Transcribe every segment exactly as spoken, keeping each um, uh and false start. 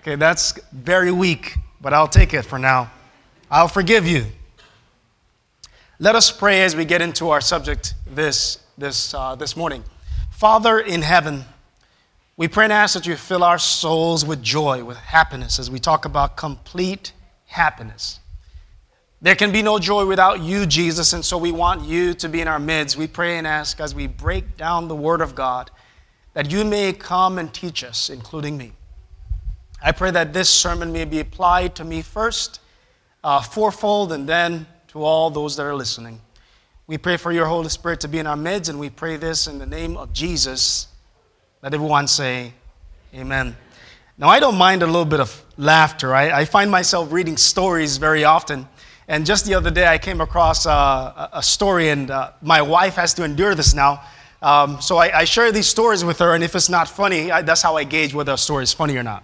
Okay, that's very weak, but I'll take it for now. I'll forgive you. Let us pray as we get into our subject this, this, uh, this morning. Father in heaven, we pray and ask that you fill our souls with joy, with happiness, as we talk about complete happiness. There can be no joy without you, Jesus, and so we want you to be in our midst. We pray and ask as we break down the Word of God that you may come and teach us, including me. I pray that this sermon may be applied to me first, uh, fourfold, and then to all those that are listening. We pray for your Holy Spirit to be in our midst, and we pray this in the name of Jesus. Let everyone say, amen. Now, I don't mind a little bit of laughter. I, I find myself reading stories very often. And just the other day, I came across uh, a story, and uh, my wife has to endure this now. Um, so I, I share these stories with her, and if it's not funny, I, that's how I gauge whether a story is funny or not.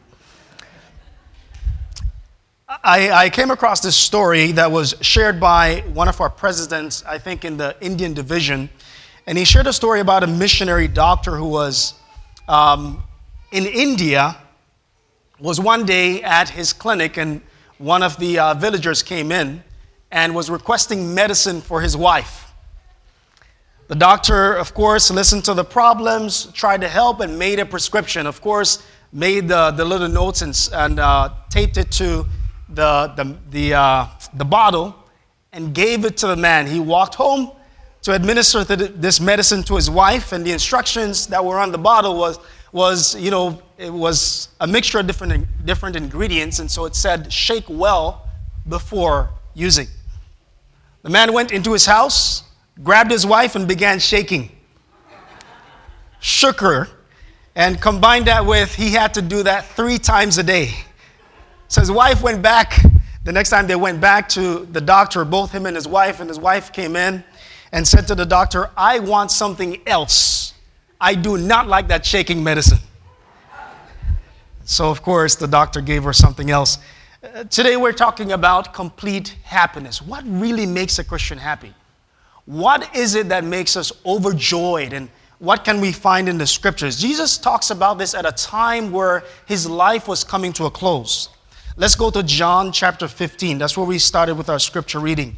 I, I came across this story that was shared by one of our presidents, I think in the Indian division, and he shared a story about a missionary doctor who was um, in India, was one day at his clinic, and one of the uh, villagers came in and was requesting medicine for his wife. The doctor, of course, listened to the problems, tried to help, and made a prescription. Of course, made the, the little notes and, and uh, taped it to the, the, the, uh, the bottle and gave it to the man. He walked home to administer this medicine to his wife, and the instructions that were on the bottle was, was you know, it was a mixture of different, different ingredients, and so it said, shake well before using. The man went into his house, grabbed his wife, and began shaking. Shook her, and combined that with he had to do that three times a day. So his wife went back. The next time they went back to the doctor, both him and his wife, and his wife came in and said to the doctor, I want something else. I do not like that shaking medicine. So, of course, the doctor gave her something else. Uh, today we're talking about complete happiness. What really makes a Christian happy? What is it that makes us overjoyed, and what can we find in the scriptures? Jesus talks about this at a time where his life was coming to a close. Let's go to John chapter fifteen. That's where we started with our scripture reading.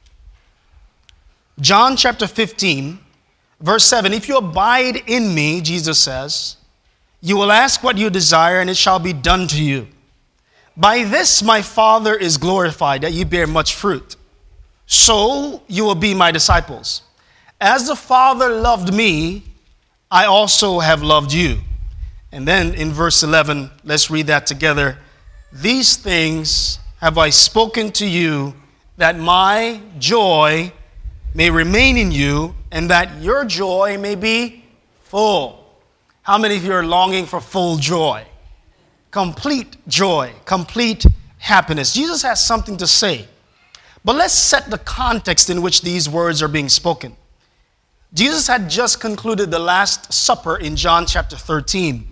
John chapter fifteen, verse seven. If you abide in me, Jesus says, you will ask what you desire, and it shall be done to you. By this my Father is glorified, that you bear much fruit. So you will be my disciples. As the Father loved me, I also have loved you. And then in verse eleven, let's read that together. These things have I spoken to you, that my joy may remain in you, and that your joy may be full. How many of you are longing for full joy? Complete joy, complete happiness. Jesus has something to say. But let's set the context in which these words are being spoken. Jesus had just concluded the Last Supper in John chapter thirteen.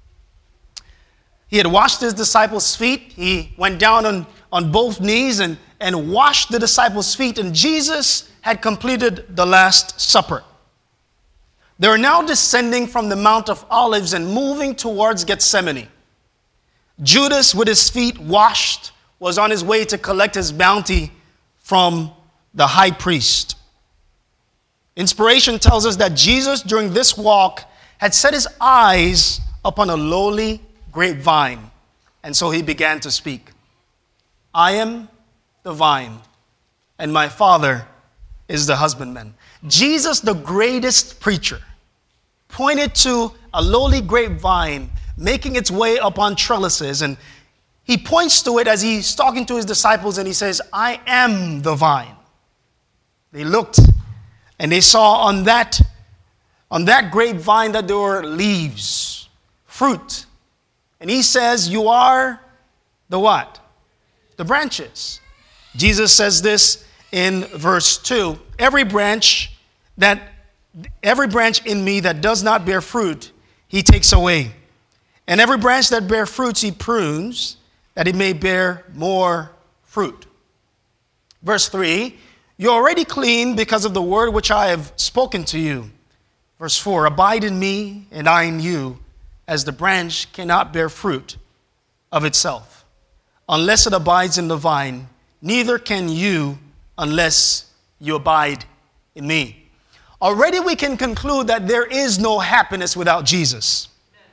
He had washed his disciples' feet. He went down on, on both knees and, and washed the disciples' feet. And Jesus had completed the Last Supper. They were now descending from the Mount of Olives and moving towards Gethsemane. Judas, with his feet washed, was on his way to collect his bounty from the high priest. Inspiration tells us that Jesus, during this walk, had set his eyes upon a lowly grapevine, and so he began to speak. I am the vine, and my Father is the husbandman. Jesus, the greatest preacher, pointed to a lowly grapevine making its way up on trellises, and he points to it as he's talking to his disciples, and he says, I am the vine. They looked, and they saw on that, on that grapevine that there were leaves, fruit. And he says, you are the what? The branches. Jesus says this in verse two. Every branch that, every branch in me that does not bear fruit, he takes away. And every branch that bear fruits, he prunes, that it may bear more fruit. Verse three, you're already clean because of the word which I have spoken to you. Verse four, abide in me and I in you, as the branch cannot bear fruit of itself. Unless it abides in the vine, neither can you unless you abide in me. Already we can conclude that there is no happiness without Jesus.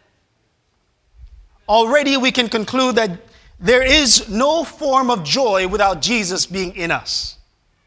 Already we can conclude that there is no form of joy without Jesus being in us.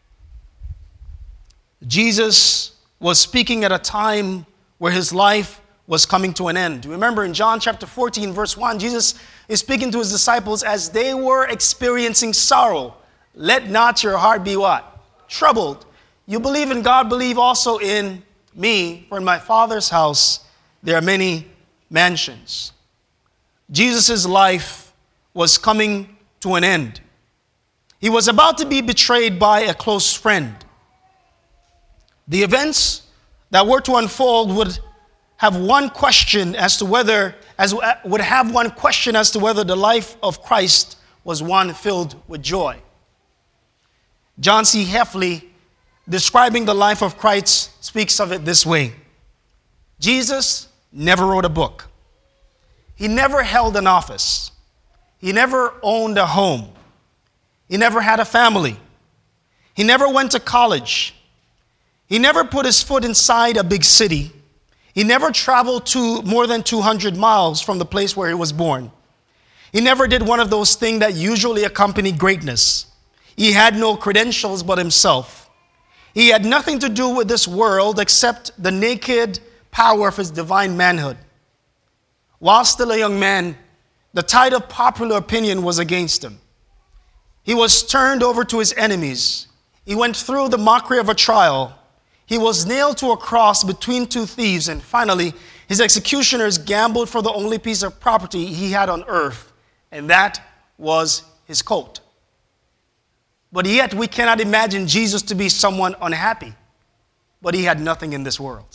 Jesus was speaking at a time where his life was coming to an end. Remember in John chapter fourteen, verse one, Jesus is speaking to his disciples as they were experiencing sorrow. Let not your heart be what? Troubled. You believe in God, believe also in me. For in my Father's house there are many mansions. Jesus' life was coming to an end. He was about to be betrayed by a close friend. The events that were to unfold would have one question as to whether, as would have one question as to whether the life of Christ was one filled with joy. John C. Heffley, describing the life of Christ, speaks of it this way. Jesus never wrote a book. He never held an office. He never owned a home. He never had a family. He never went to college. He never put his foot inside a big city. He never traveled to more than two hundred miles from the place where he was born. He never did one of those things that usually accompany greatness. He had no credentials but himself. He had nothing to do with this world except the naked power of his divine manhood. While still a young man, the tide of popular opinion was against him. He was turned over to his enemies. He went through the mockery of a trial. He was nailed to a cross between two thieves, and finally, his executioners gambled for the only piece of property he had on earth, and that was his coat. But yet, we cannot imagine Jesus to be someone unhappy, but he had nothing in this world.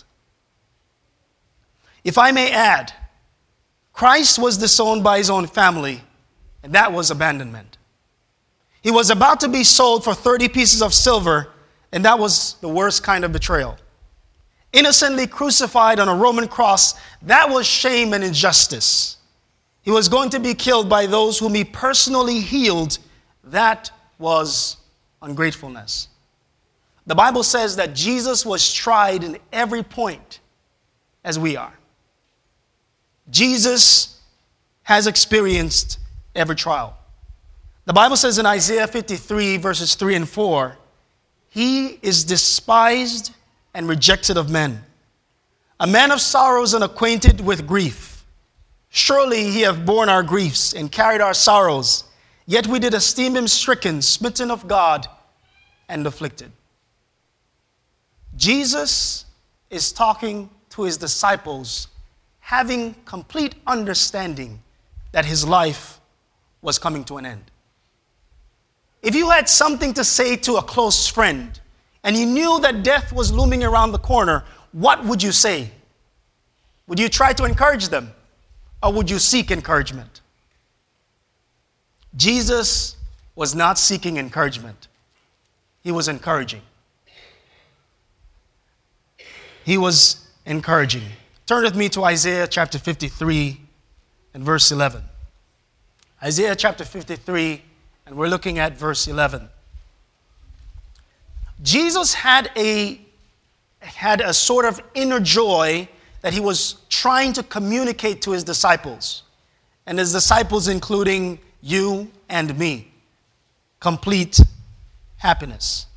If I may add, Christ was disowned by his own family, and that was abandonment. He was about to be sold for thirty pieces of silver, and that was the worst kind of betrayal. Innocently crucified on a Roman cross, that was shame and injustice. He was going to be killed by those whom he personally healed. That was ungratefulness. The Bible says that Jesus was tried in every point as we are. Jesus has experienced every trial. The Bible says in Isaiah fifty-three, verses three and four, he is despised and rejected of men, a man of sorrows and acquainted with grief. Surely he hath borne our griefs and carried our sorrows, yet we did esteem him stricken, smitten of God, and afflicted. Jesus is talking to his disciples, having complete understanding that his life was coming to an end. If you had something to say to a close friend and you knew that death was looming around the corner, what would you say? Would you try to encourage them, or would you seek encouragement? Jesus was not seeking encouragement. He was encouraging. He was encouraging. Turn with me to Isaiah chapter fifty-three and verse eleven. Isaiah chapter fifty-three, and we're looking at verse eleven. Jesus had a, had a sort of inner joy that he was trying to communicate to his disciples. And his disciples including you and me. Complete happiness.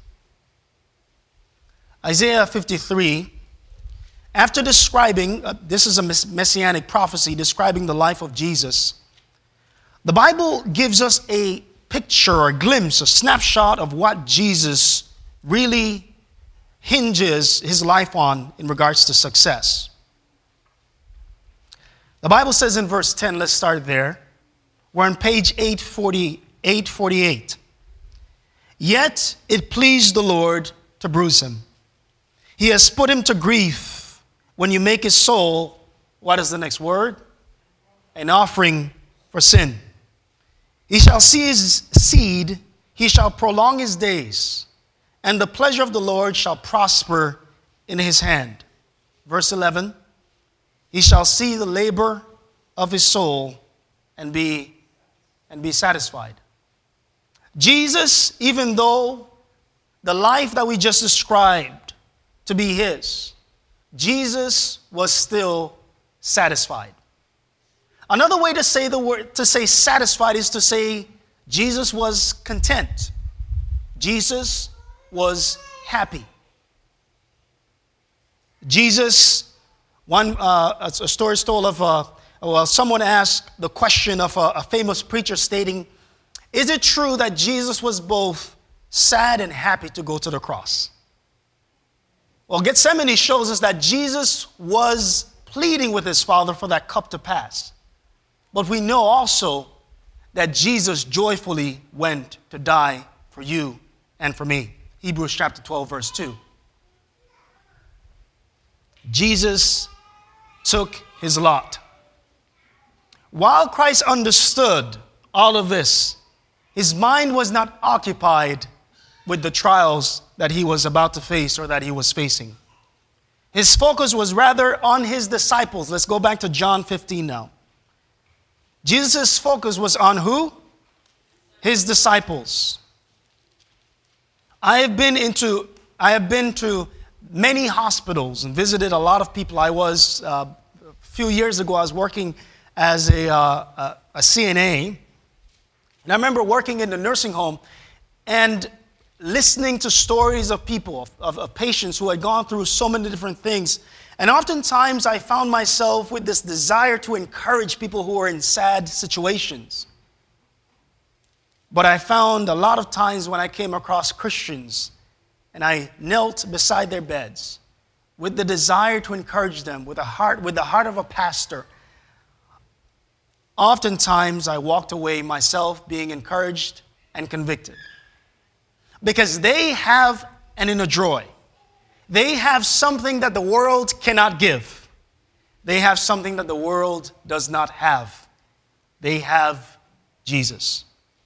Isaiah fifty-three, after describing, uh, this is a messianic prophecy describing the life of Jesus, the Bible gives us a picture or a glimpse, a snapshot of what Jesus really hinges his life on in regards to success. The Bible says in verse ten, let's start there. We're on page eight forty-eight. Yet it pleased the Lord to bruise him. He has put him to grief. When you make his soul, what is the next word? An offering for sin. He shall see his seed, he shall prolong his days, and the pleasure of the Lord shall prosper in his hand. Verse eleven, he shall see the labor of his soul and be and be satisfied. Jesus, even though the life that we just described to be his, Jesus was still satisfied. Another way to say the word, to say satisfied, is to say Jesus was content. Jesus was happy. Jesus, one uh, a story is told of, uh, well, someone asked the question of a, a famous preacher stating, is it true that Jesus was both sad and happy to go to the cross? Well, Gethsemane shows us that Jesus was pleading with his Father for that cup to pass. But we know also that Jesus joyfully went to die for you and for me. Hebrews chapter twelve, verse two. Jesus took his lot. While Christ understood all of this, his mind was not occupied with the trials that he was about to face or that he was facing. His focus was rather on his disciples. Let's go back to John fifteen now. Jesus' focus was on who? His disciples. I have been into, I have been to many hospitals and visited a lot of people. I was, uh, a few years ago, I was working as a, uh, a, a C N A. And I remember working in the nursing home and listening to stories of people, of, of, of patients who had gone through so many different things. And oftentimes I found myself with this desire to encourage people who were in sad situations. But I found a lot of times when I came across Christians and I knelt beside their beds with the desire to encourage them, with a heart, with the heart of a pastor, oftentimes I walked away myself being encouraged and convicted. Because they have an inner joy. They have something that the world cannot give. They have something that the world does not have. They have Jesus.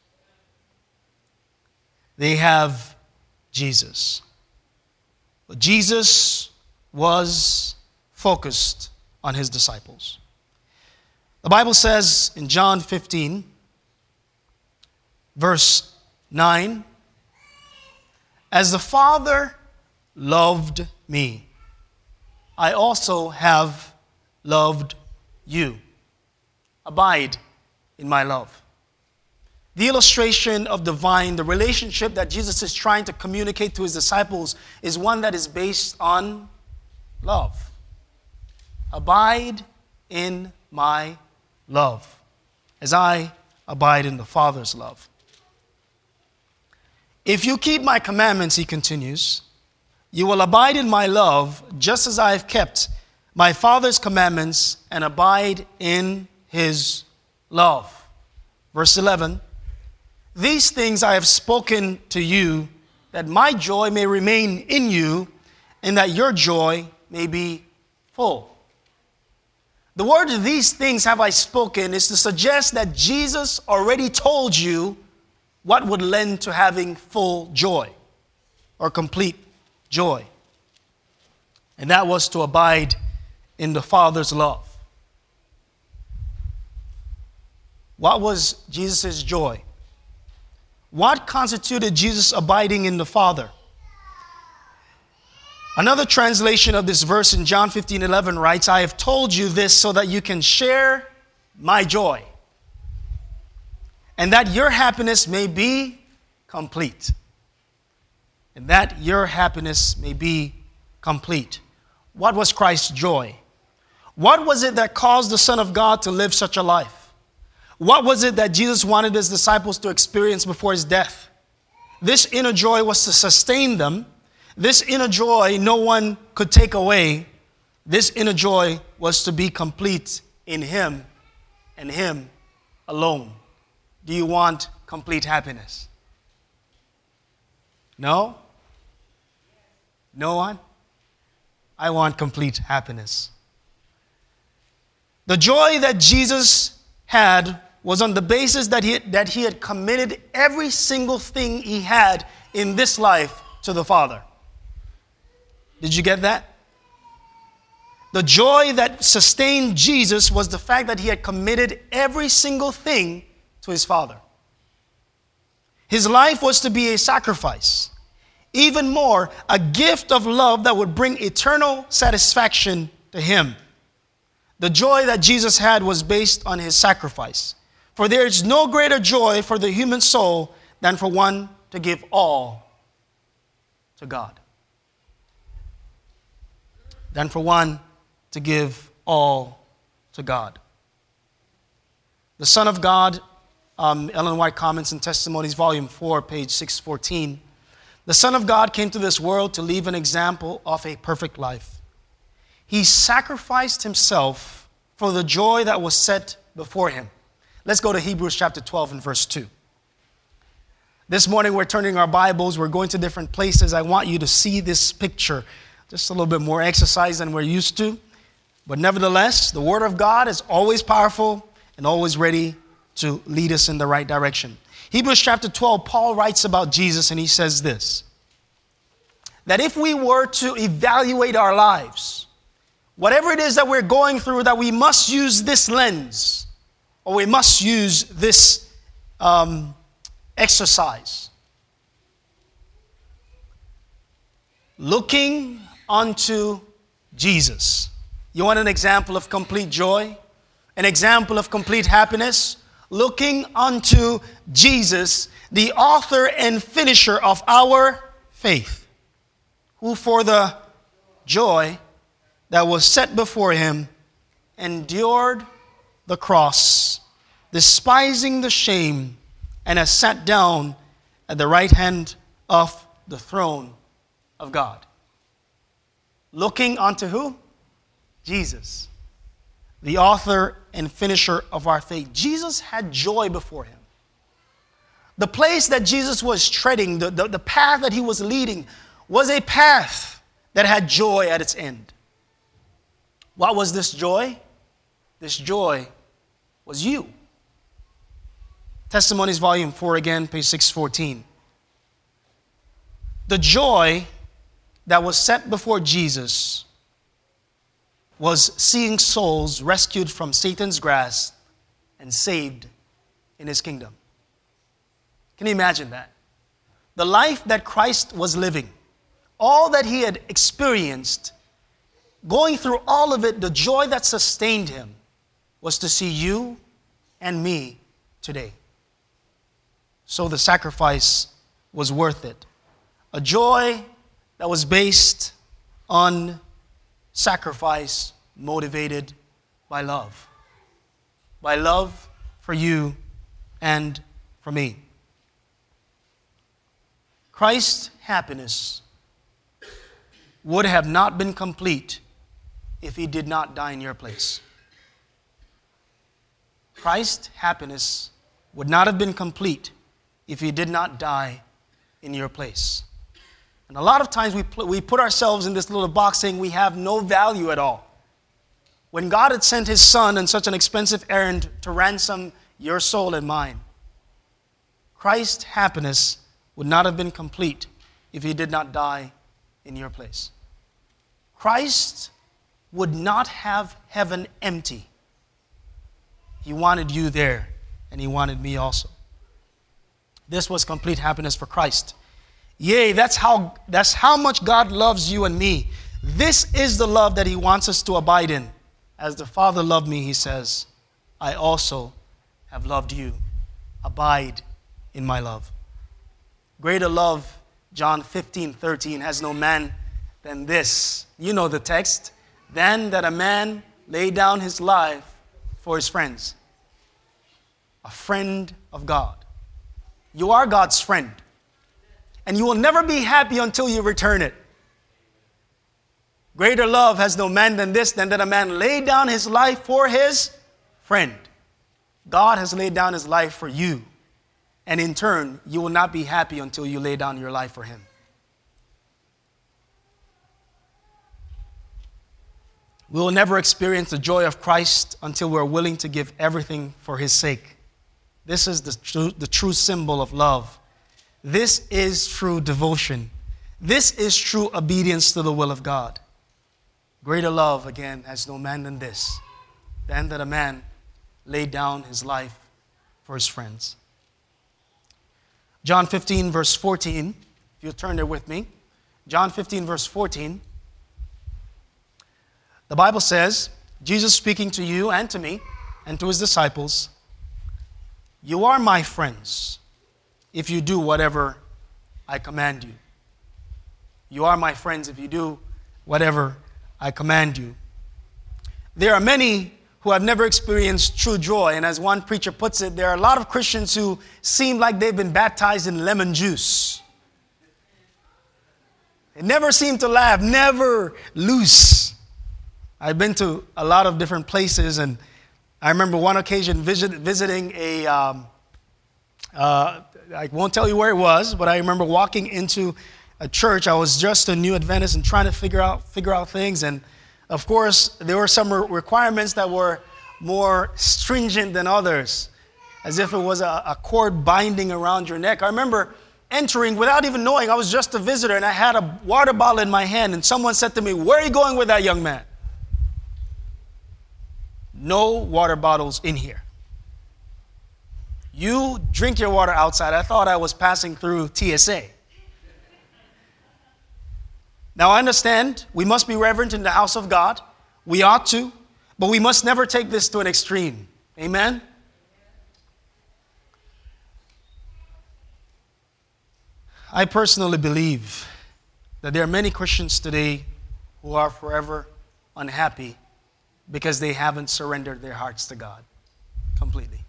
They have Jesus. But Jesus was focused on his disciples. The Bible says in John fifteen, verse nine, as the Father loved me, I also have loved you. Abide in my love. The illustration of the vine, the relationship that Jesus is trying to communicate to his disciples, is one that is based on love. Abide in my love, as I abide in the Father's love. If you keep my commandments, he continues, you will abide in my love, just as I have kept my Father's commandments and abide in his love. Verse eleven, these things I have spoken to you, that my joy may remain in you, and that your joy may be full. The word these things have I spoken is to suggest that Jesus already told you what would lend to having full joy or complete joy. And that was to abide in the Father's love. What was Jesus' joy? What constituted Jesus abiding in the Father? Another translation of this verse in John fifteen eleven writes, I have told you this so that you can share my joy, and that your happiness may be complete. And that your happiness may be complete. What was Christ's joy? What was it that caused the Son of God to live such a life? What was it that Jesus wanted his disciples to experience before his death? This inner joy was to sustain them. This inner joy no one could take away. This inner joy was to be complete in him and him alone. Do you want complete happiness? No? No one? I want complete happiness. The joy that Jesus had was on the basis that he, that he had committed every single thing he had in this life to the Father. Did you get that? The joy that sustained Jesus was the fact that he had committed every single thing to his Father. His life was to be a sacrifice. Even more, a gift of love that would bring eternal satisfaction to him. The joy that Jesus had was based on his sacrifice. For there is no greater joy for the human soul than for one to give all to God. Than for one to give all to God. The Son of God, um, Ellen White Comments and Testimonies, Volume four, page six fourteen. The Son of God came to this world to leave an example of a perfect life. He sacrificed himself for the joy that was set before him. Let's go to Hebrews chapter twelve and verse two. This morning we're turning our Bibles. We're going to different places. I want you to see this picture. Just a little bit more exercise than we're used to. But nevertheless, the Word of God is always powerful and always ready to lead us in the right direction. Hebrews chapter twelve, Paul writes about Jesus and he says this. That if we were to evaluate our lives, whatever it is that we're going through, that we must use this lens, or we must use this um, exercise. Looking unto Jesus. You want an example of complete joy? An example of complete happiness? Looking unto Jesus, the author and finisher of our faith, who for the joy that was set before him endured the cross, despising the shame, and has sat down at the right hand of the throne of God. Looking unto who? Jesus, the author and finisher of our faith. Jesus had joy before him. The place that Jesus was treading, the, the, the path that he was leading, was a path that had joy at its end. What was this joy? This joy was you. Testimonies, volume four again, page six fourteen. The joy that was set before Jesus was seeing souls rescued from Satan's grasp and saved in his kingdom. Can you imagine that? The life that Christ was living, all that he had experienced, going through all of it, the joy that sustained him was to see you and me today. So the sacrifice was worth it. A joy that was based on sacrifice, motivated by love. By love for you and for me. Christ's happiness would have not been complete if he did not die in your place. Christ's happiness would not have been complete if he did not die in your place. And a lot of times we, pl- we put ourselves in this little box saying we have no value at all. When God had sent his son on such an expensive errand to ransom your soul and mine, Christ's happiness would not have been complete if he did not die in your place. Christ would not have heaven empty. He wanted you there, and he wanted me also. This was complete happiness for Christ. Yea, that's how, that's how much God loves you and me. This is the love that he wants us to abide in. As the Father loved me, he says, I also have loved you. Abide in my love. Greater love, John fifteen thirteen, has no man than this. You know the text. Than that a man lay down his life for his friends. A friend of God. You are God's friend. And you will never be happy until you return it. Greater love has no man than this, than that a man lay down his life for his friend. God has laid down his life for you. And in turn, you will not be happy until you lay down your life for him. We will never experience the joy of Christ until we're willing to give everything for his sake. This is the true, the true symbol of love. This is true devotion. This is true obedience to the will of God. Greater love, again, has no man than this, than that a man laid down his life for for his friends. John fifteen, verse fourteen, if you'll turn there with me. John fifteen, verse fourteen. The Bible says, Jesus speaking to you and to me and to his disciples, "You are my friends if you do whatever I command you." You are my friends if you do whatever I command you. There are many who have never experienced true joy, and as one preacher puts it, there are a lot of Christians who seem like they've been baptized in lemon juice. They never seem to laugh, never loose. I've been to a lot of different places, and I remember one occasion visit, visiting a, um, uh, I won't tell you where it was, but I remember walking into a church. I was just a new Adventist and trying to figure out figure out things, and of course, there were some requirements that were more stringent than others, as if it was a, a cord binding around your neck. I remember entering without even knowing. I was just a visitor, and I had a water bottle in my hand, and someone said to me, "Where are you going with that, young man?" No water bottles in here. You drink your water outside. I thought I was passing through T S A. Now, I understand we must be reverent in the house of God. We ought to, but we must never take this to an extreme. Amen? I personally believe that there are many Christians today who are forever unhappy because they haven't surrendered their hearts to God completely.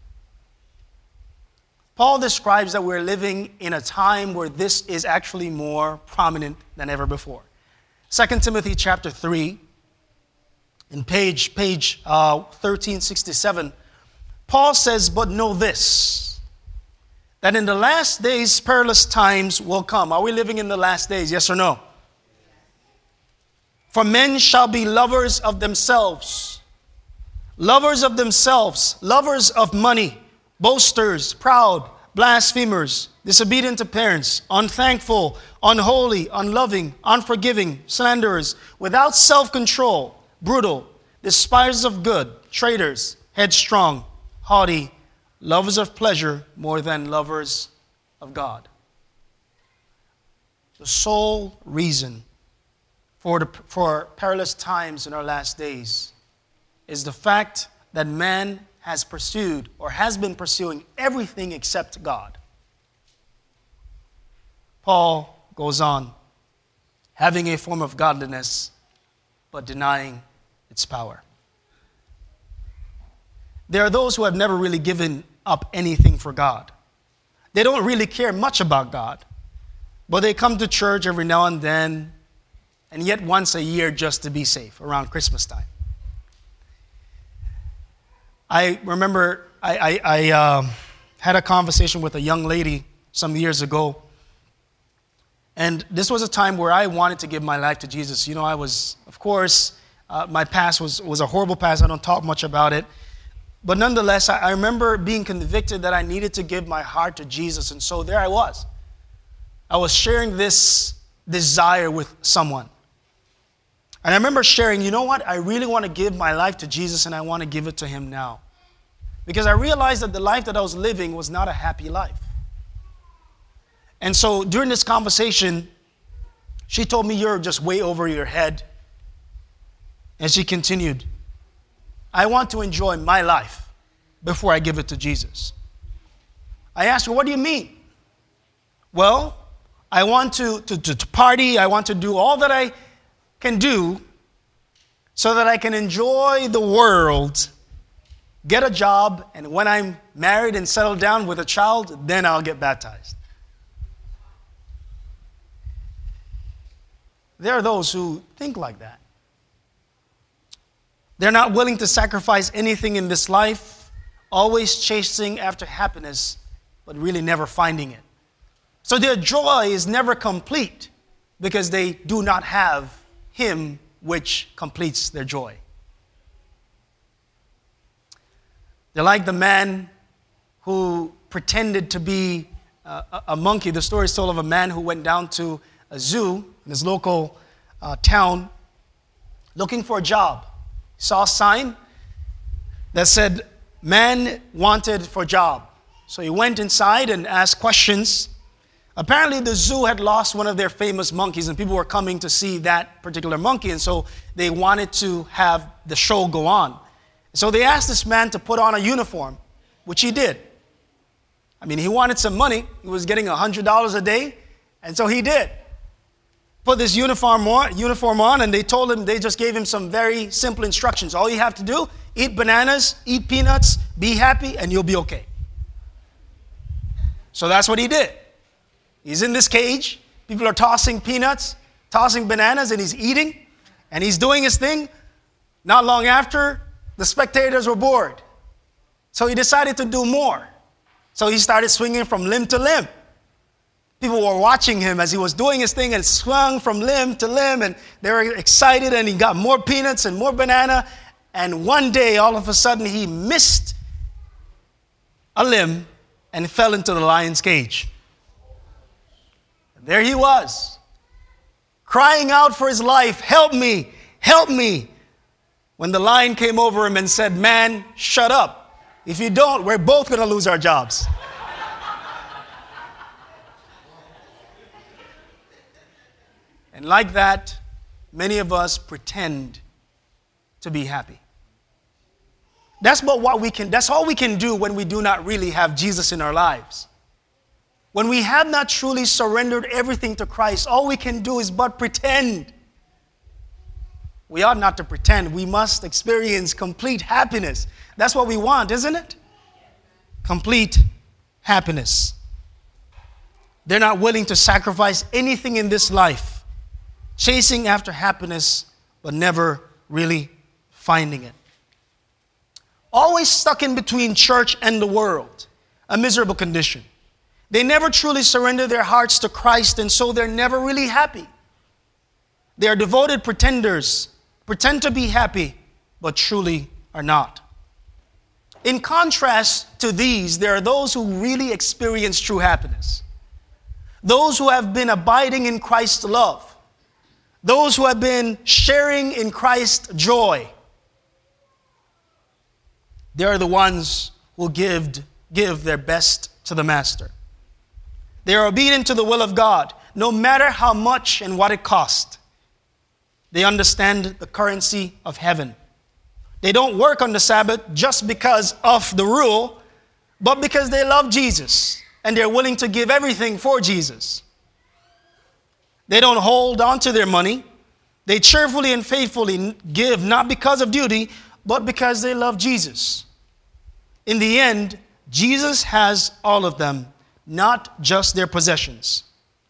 Paul describes that we're living in a time where this is actually more prominent than ever before. Second Timothy chapter three, in page, page uh, thirteen sixty-seven, Paul says, "But know this, that in the last days perilous times will come." Are we living in the last days? Yes or no? "For men shall be lovers of themselves, lovers of themselves, lovers of money, boasters, proud, blasphemers, disobedient to parents, unthankful, unholy, unloving, unforgiving, slanderers, without self-control, brutal, despisers of good, traitors, headstrong, haughty, lovers of pleasure more than lovers of God." The sole reason for the for perilous times in our last days is the fact that man has pursued or has been pursuing everything except God. Paul goes on, having a form of godliness, but denying its power. There are those who have never really given up anything for God. They don't really care much about God, but they come to church every now and then, and yet once a year just to be safe around Christmas time. I remember I, I, I uh, had a conversation with a young lady some years ago, and this was a time where I wanted to give my life to Jesus. You know, I was, of course, uh, my past was, was a horrible past. I don't talk much about it. But nonetheless, I, I remember being convicted that I needed to give my heart to Jesus. And so there I was. I was sharing this desire with someone. And I remember sharing, you know what? I really want to give my life to Jesus, and I want to give it to him now. Because I realized that the life that I was living was not a happy life. And so during this conversation, she told me, "You're just way over your head." And she continued, "I want to enjoy my life before I give it to Jesus." I asked her, "What do you mean?" "Well, I want to, to, to, to party. I want to do all that I can do so that I can enjoy the world, get a job, and when I'm married and settled down with a child, then I'll get baptized." There are those who think like that. They're not willing to sacrifice anything in this life, always chasing after happiness, but really never finding it. So their joy is never complete because they do not have him which completes their joy. They're like the man who pretended to be a, a monkey. The story is told of a man who went down to a zoo in his local uh, town looking for a job. He saw a sign that said, "Man wanted for job." So he went inside and asked questions. Apparently the zoo had lost one of their famous monkeys, and people were coming to see that particular monkey, and so they wanted to have the show go on. So they asked this man to put on a uniform, which he did. I mean, he wanted some money. He was getting one hundred dollars a day, and so he did. Put this uniform on, uniform on, and they told him, they just gave him some very simple instructions. All you have to do, eat bananas, eat peanuts, be happy, and you'll be okay. So that's what he did. He's in this cage. People are tossing peanuts, tossing bananas, and he's eating, and he's doing his thing. Not long after, the spectators were bored. So he decided to do more. So he started swinging from limb to limb. People were watching him as he was doing his thing and swung from limb to limb, and they were excited, and he got more peanuts and more banana. And one day, all of a sudden, he missed a limb and fell into the lion's cage. And there he was, crying out for his life, "Help me, help me." When the lion came over him and said, "Man, shut up. If you don't, we're both going to lose our jobs." And like that, many of us pretend to be happy. That's but what we can, that's all we can do when we do not really have Jesus in our lives. When we have not truly surrendered everything to Christ, all we can do is but pretend. We ought not to pretend. We must experience complete happiness. That's what we want, isn't it? Complete happiness. They're not willing to sacrifice anything in this life, chasing after happiness, but never really finding it. Always stuck in between church and the world, a miserable condition. They never truly surrender their hearts to Christ, and so they're never really happy. They are devoted pretenders, pretend to be happy, but truly are not. In contrast to these, there are those who really experience true happiness. Those who have been abiding in Christ's love. Those who have been sharing in Christ's joy. They are the ones who give, give their best to the Master. They are obedient to the will of God, no matter how much and what it costs. They understand the currency of heaven. They don't work on the Sabbath just because of the rule, but because they love Jesus and they're willing to give everything for Jesus. They don't hold on to their money. They cheerfully and faithfully give, not because of duty, but because they love Jesus. In the end, Jesus has all of them, not just their possessions.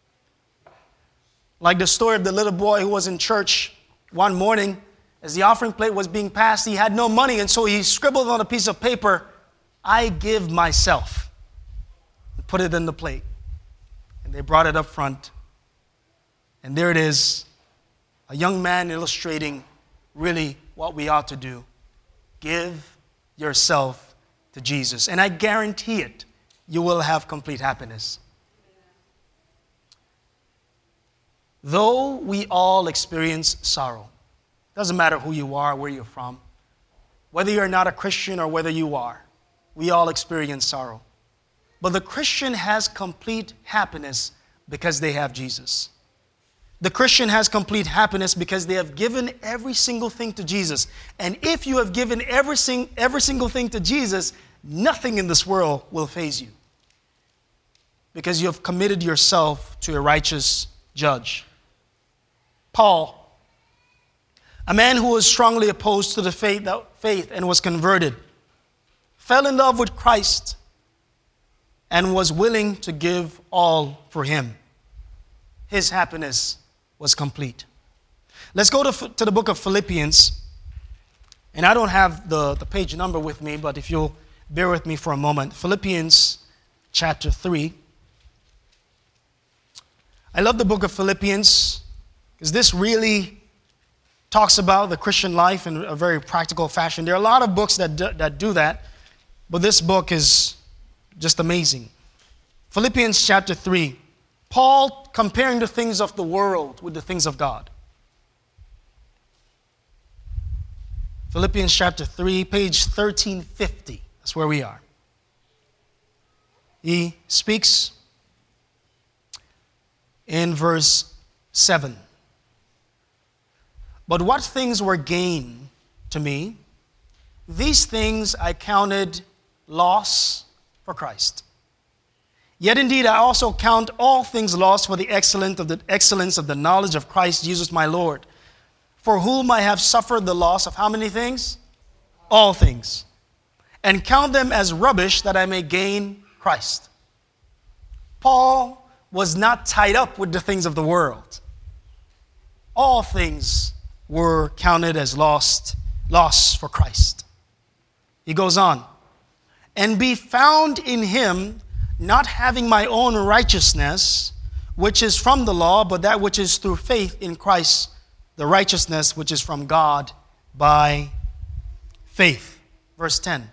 Like the story of the little boy who was in church one morning, as the offering plate was being passed, he had no money, and so he scribbled on a piece of paper, "I give myself," and put it in the plate. And they brought it up front. And there it is, a young man illustrating really what we ought to do. Give yourself to Jesus. And I guarantee it, you will have complete happiness. Though we all experience sorrow, doesn't matter who you are, where you're from, whether you're not a Christian or whether you are, we all experience sorrow. But the Christian has complete happiness because they have Jesus. The Christian has complete happiness because they have given every single thing to Jesus. And if you have given every, sing, every single thing to Jesus, nothing in this world will faze you, because you have committed yourself to a righteous judge. Paul, a man who was strongly opposed to the faith, faith and was converted, fell in love with Christ and was willing to give all for him. His happiness was complete. Let's go to, to the book of Philippians. And I don't have the, the page number with me, but if you'll bear with me for a moment. Philippians chapter three. I love the book of Philippians because this really talks about the Christian life in a very practical fashion. There are a lot of books that do, that do that, but this book is just amazing. Philippians chapter three. Paul comparing the things of the world with the things of God. Philippians chapter three, page thirteen fifty. That's where we are. He speaks in verse seven. But what things were gain to me, these things I counted loss for Christ. Yet indeed I also count all things lost for the excellence of the excellence of the knowledge of Christ Jesus my Lord, for whom I have suffered the loss of how many things? All things. And count them as rubbish that I may gain Christ. Paul was not tied up with the things of the world. All things were counted as lost, loss for Christ. He goes on, and be found in him, not having my own righteousness, which is from the law, but that which is through faith in Christ, the righteousness which is from God by faith. Verse ten.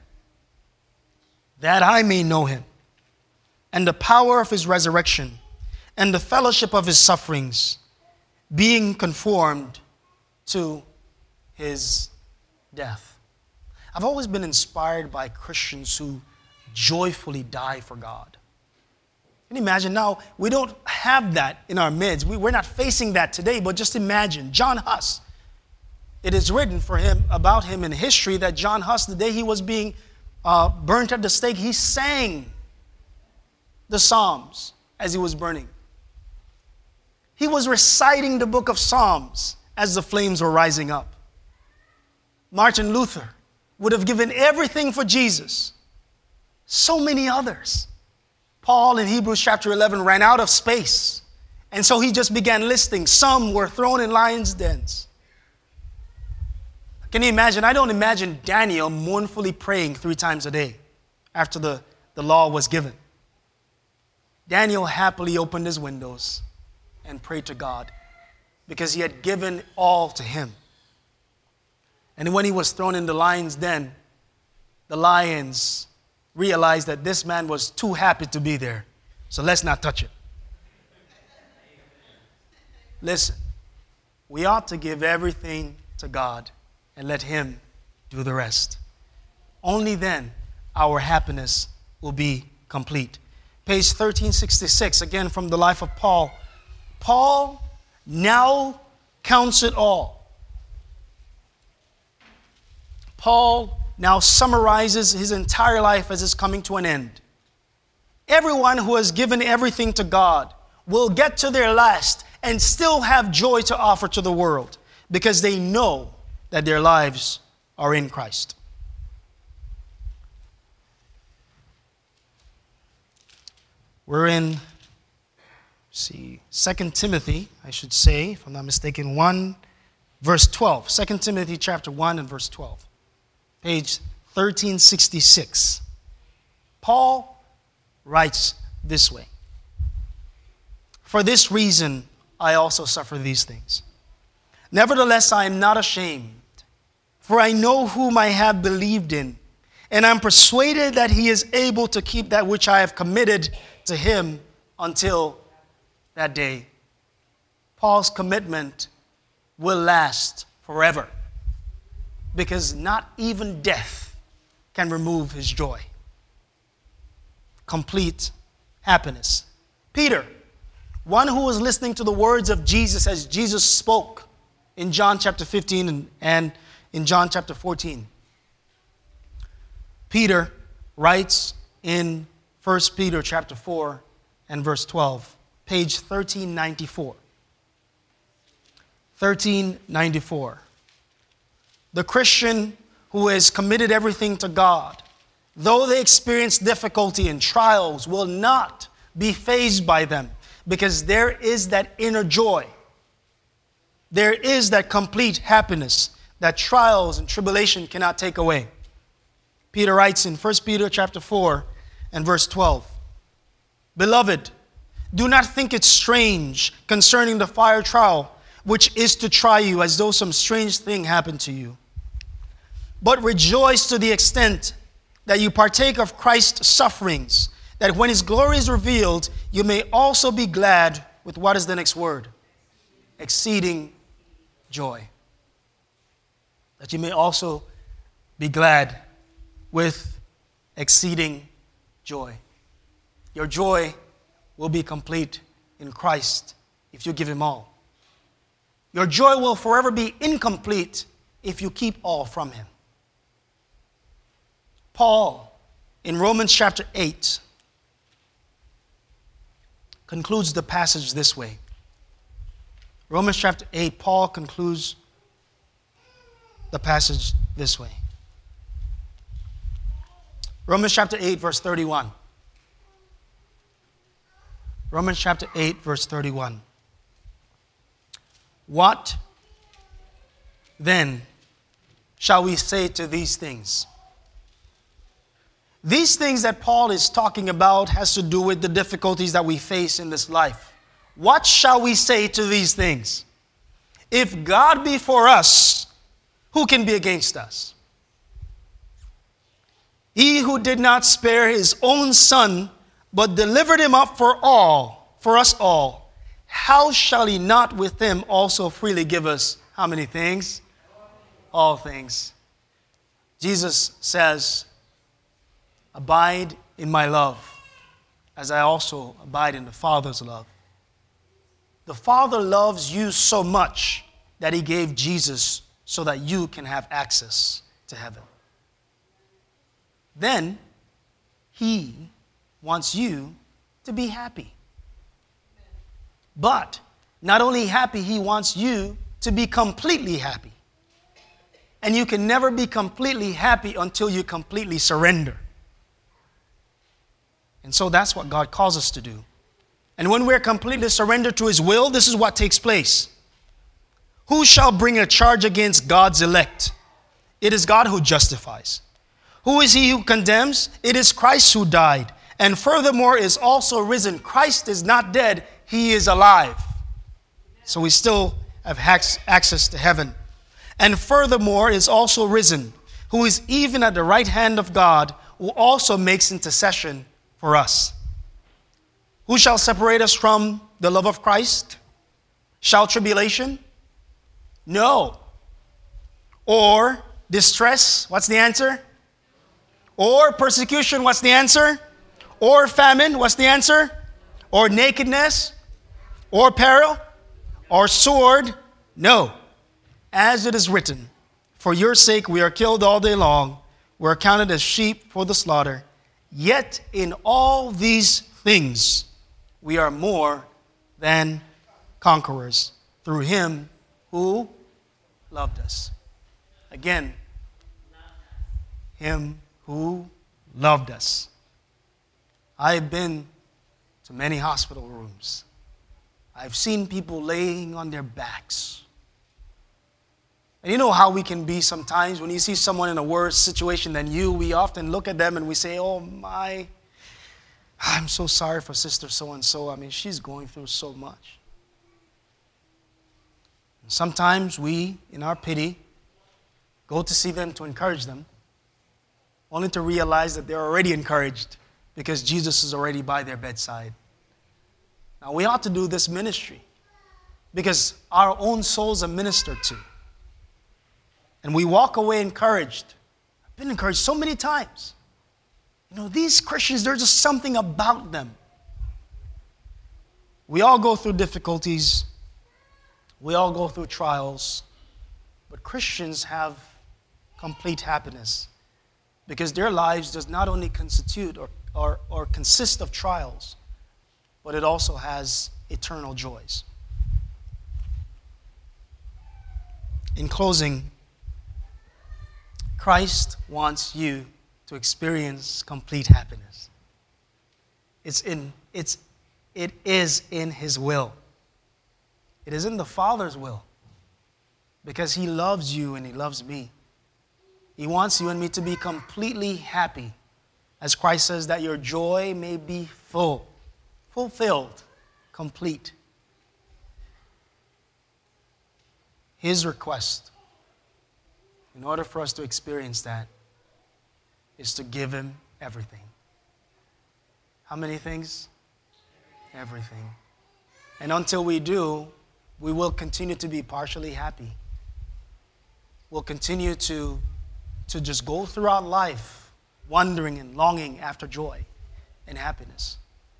That I may know him, and the power of his resurrection, and the fellowship of his sufferings, being conformed to his death. I've always been inspired by Christians who joyfully die for God. Can you imagine? Now, we don't have that in our midst. We, we're not facing that today, but just imagine John Huss. It is written for him about him in history that John Huss, the day he was being uh, burnt at the stake, he sang the Psalms as he was burning. He was reciting the book of Psalms as the flames were rising up. Martin Luther would have given everything for Jesus. So many others. Paul in Hebrews chapter eleven ran out of space. And so he just began listing. Some were thrown in lions' dens. Can you imagine? I don't imagine Daniel mournfully praying three times a day after the, the law was given. Daniel happily opened his windows and prayed to God because he had given all to him. And when he was thrown in the lion's den, the lions realized that this man was too happy to be there. So let's not touch it. Listen, we ought to give everything to God and let him do the rest. Only then our happiness will be complete. Page thirteen sixty-six, again from the life of Paul. Paul now counts it all. Paul now summarizes his entire life as it's coming to an end. Everyone who has given everything to God will get to their last and still have joy to offer to the world because they know that their lives are in Christ. We're in, see, Second Timothy, I should say, if I'm not mistaken, one, verse twelve. Second Timothy chapter one and verse twelve. Page thirteen sixty-six. Paul writes this way. For this reason, I also suffer these things. Nevertheless, I am not ashamed, for I know whom I have believed in, and I'm persuaded that he is able to keep that which I have committed to him until that day. Paul's commitment will last forever, because not even death can remove his joy. Complete happiness. Peter, one who was listening to the words of Jesus as Jesus spoke in John chapter fifteen and, and in John chapter fourteen. Peter writes in First Peter chapter four and verse twelve, page thirteen ninety-four. thirteen ninety-four. The Christian who has committed everything to God, though they experience difficulty and trials, will not be fazed by them because there is that inner joy. There is that complete happiness that trials and tribulation cannot take away. Peter writes in First Peter chapter four and verse twelve, Beloved, do not think it strange concerning the fire trial, which is to try you as though some strange thing happened to you. But rejoice to the extent that you partake of Christ's sufferings, that when his glory is revealed, you may also be glad with what is the next word? Exceeding joy. That you may also be glad with exceeding joy. Your joy will be complete in Christ if you give Him all. Your joy will forever be incomplete if you keep all from Him. Paul, in Romans chapter eight, concludes the passage this way. Romans chapter eight, Paul concludes the passage this way. Romans chapter eight, verse thirty-one. Romans chapter eight, verse thirty-one. What then shall we say to these things? These things that Paul is talking about has to do with the difficulties that we face in this life. What shall we say to these things? If God be for us, who can be against us? He who did not spare His own Son, but delivered Him up for all, for us all, how shall He not with Him also freely give us how many things? All things. Jesus says, abide in my love, as I also abide in the Father's love. The Father loves you so much that He gave Jesus so that you can have access to heaven. Then He wants you to be happy. But not only happy, He wants you to be completely happy. And you can never be completely happy until you completely surrender. And so that's what God calls us to do. And when we're completely surrendered to His will, this is what takes place. Who shall bring a charge against God's elect? It is God who justifies. Who is he who condemns? It is Christ who died, and furthermore is also risen. Christ is not dead, He is alive. So we still have access to heaven. And furthermore is also risen, who is even at the right hand of God, who also makes intercession for us. Who shall separate us from the love of Christ? Shall tribulation? No. Or distress? What's the answer? Or persecution? What's the answer? Or famine? What's the answer? Or nakedness? Or peril? Or sword? No. As it is written, for your sake we are killed all day long. We are counted as sheep for the slaughter. Yet in all these things we are more than conquerors through Him who loved us. Again, Him who loved us. I've been to many hospital rooms. I've seen people laying on their backs. And you know how we can be sometimes when you see someone in a worse situation than you, we often look at them and we say, oh my, I'm so sorry for sister so-and-so. I mean, she's going through so much. And sometimes we, in our pity, go to see them to encourage them, only to realize that they're already encouraged because Jesus is already by their bedside. Now, we ought to do this ministry because our own souls are ministered to. And we walk away encouraged. I've been encouraged so many times. You know, these Christians, there's just something about them. We all go through difficulties. We all go through trials. But Christians have complete happiness because their lives does not only constitute or, or, or consist of trials, but it also has eternal joys. In closing, Christ wants you to experience complete happiness. It's in, it's, it is in His will. It is in the Father's will because He loves you and He loves me. He wants you and me to be completely happy. As Christ says, that your joy may be full, fulfilled, complete. His request, in order for us to experience that, is to give Him everything. How many things? Everything. And until we do, we will continue to be partially happy. We'll continue to, to just go throughout life wondering and longing after joy and happiness.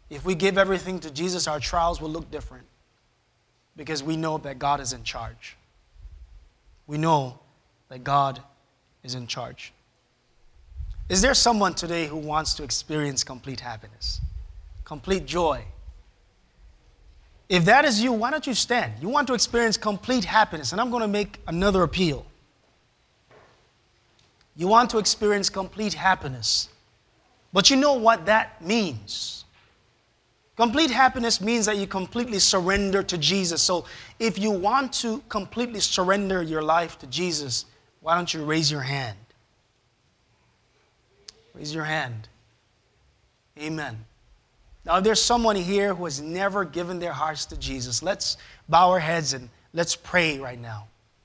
If we give everything to Jesus, our trials will look different because we know that God is in charge. We know that God is in charge. Is there someone today who wants to experience complete happiness, complete joy? If that is you, why don't you stand? You want to experience complete happiness, and I'm going to make another appeal. You want to experience complete happiness, but you know what that means. Complete happiness means that you completely surrender to Jesus. So if you want to completely surrender your life to Jesus, why don't you raise your hand? Raise your hand. Amen. Now, if there's someone here who has never given their hearts to Jesus, let's bow our heads and let's pray right now.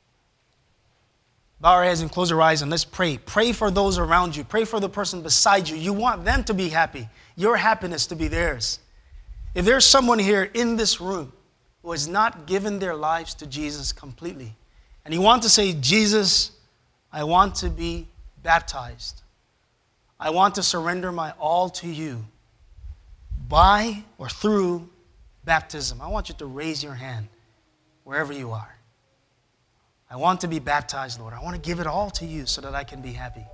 Bow our heads and close our eyes and let's pray. Pray for those around you. Pray for the person beside you. You want them to be happy, your happiness to be theirs. If there's someone here in this room who has not given their lives to Jesus completely, and you want to say, Jesus, I want to be baptized. I want to surrender my all to you by or through baptism. I want you to raise your hand wherever you are. I want to be baptized, Lord. I want to give it all to you so that I can be happy.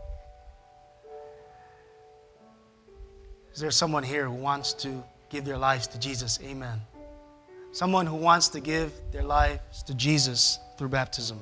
Is there someone here who wants to give their lives to Jesus? Amen. Someone who wants to give their lives to Jesus through baptism.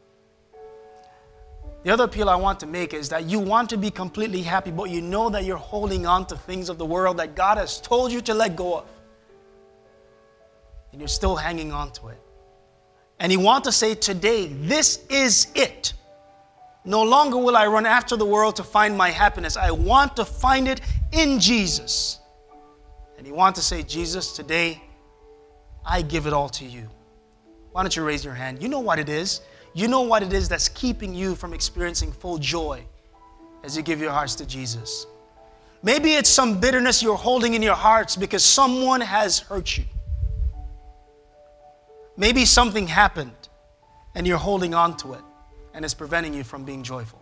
The other appeal I want to make is that you want to be completely happy, but you know that you're holding on to things of the world that God has told you to let go of. And you're still hanging on to it. And you want to say today, this is it. No longer will I run after the world to find my happiness. I want to find it in Jesus. And you want to say, Jesus, today, I give it all to you. Why don't you raise your hand? You know what it is. You know what it is that's keeping you from experiencing full joy as you give your hearts to Jesus. Maybe it's some bitterness you're holding in your hearts because someone has hurt you. Maybe something happened and you're holding on to it and it's preventing you from being joyful.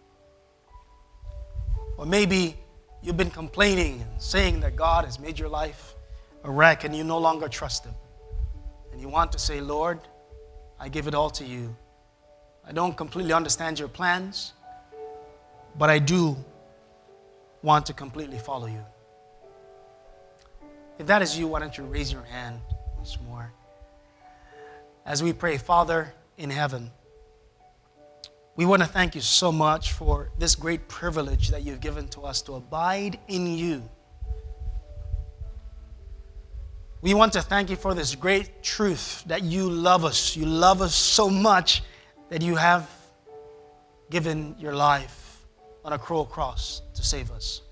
Or maybe you've been complaining and saying that God has made your life a wreck and you no longer trust Him. And you want to say, Lord, I give it all to you. I don't completely understand your plans, but I do want to completely follow you. If that is you, why don't you raise your hand once more? As we pray, Father in heaven, we want to thank you so much for this great privilege that you've given to us to abide in you. We want to thank you for this great truth that you love us. You love us so much that you have given your life on a cruel cross to save us.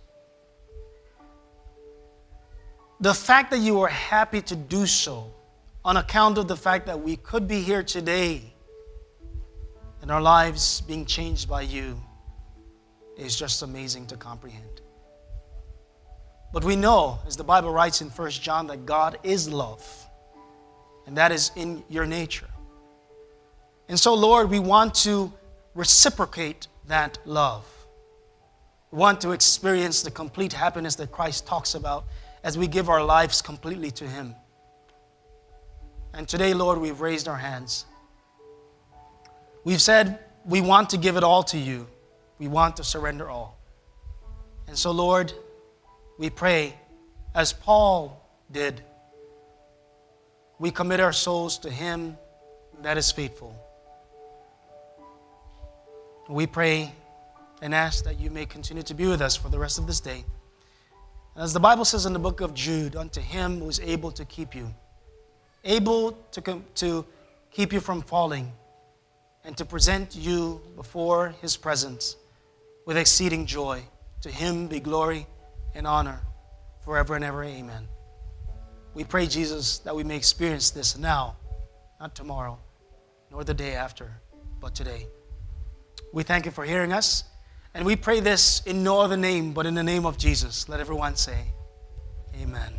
The fact that you are happy to do so on account of the fact that we could be here today and our lives being changed by you is just amazing to comprehend. But we know, as the Bible writes in First John, that God is love, and that is in your nature. And so, Lord, we want to reciprocate that love. We want to experience the complete happiness that Christ talks about as we give our lives completely to Him. And today, Lord, we've raised our hands. We've said we want to give it all to you. We want to surrender all. And so, Lord, we pray, as Paul did, we commit our souls to Him that is faithful. We pray and ask that you may continue to be with us for the rest of this day. And as the Bible says in the book of Jude, unto Him who is able to keep you, able to, com- to keep you from falling, and to present you before His presence with exceeding joy. To Him be glory and honor forever and ever. Amen. We pray, Jesus, that we may experience this now, not tomorrow, nor the day after, but today. We thank you for hearing us, and we pray this in no other name but in the name of Jesus. Let everyone say, amen.